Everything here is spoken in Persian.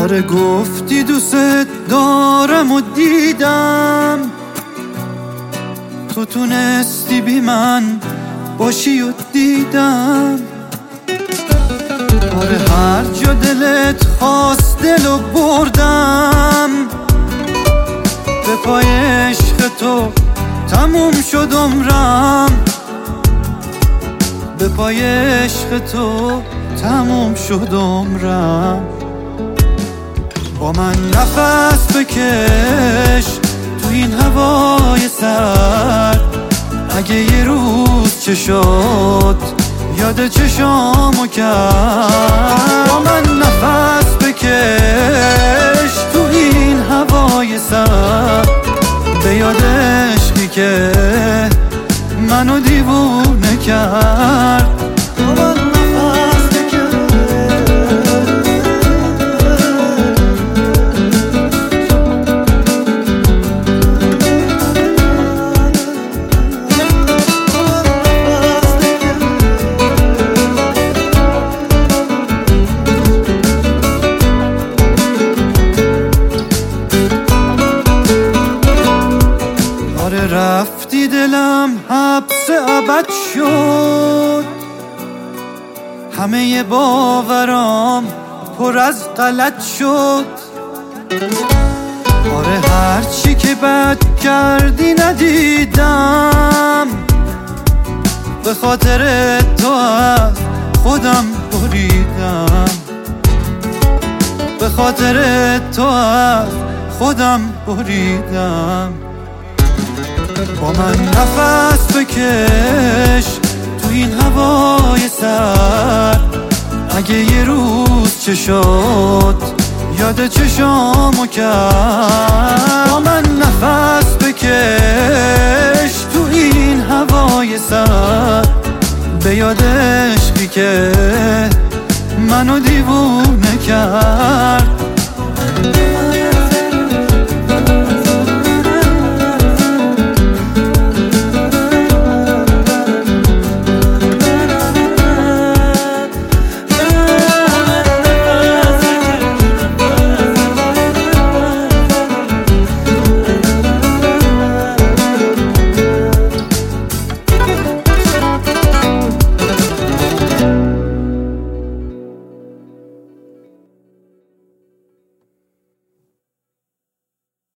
آره گفتی دوست دارم و دیدم، تو تونستی بی من باشی و دیدم. آره هر جا دلت خواست دلو بردم، به پای عشق تو تموم شد عمرم، به پای عشق تو تموم شد عمرم. با من نفس بکش تو این هوای سرد، اگه یه روز چه شد یاد چشامو کرد. با من نفس بکش تو این هوای سرد، به یاد عشقی که منو دیوونه کرد. رفتی دلم حبس ابد شد، همه باورام پر از غلط شد. آره هرچی که بد کردی ندیدم، به خاطر تو از خودم بریدم، به خاطر تو از خودم بریدم. با من نفس بکش تو این هوای سرد، اگه یه روز چه شد یاد چشامو کرد. با من نفس بکش تو این هوای سرد، به یاد عشقی که منو دیوونه کرد.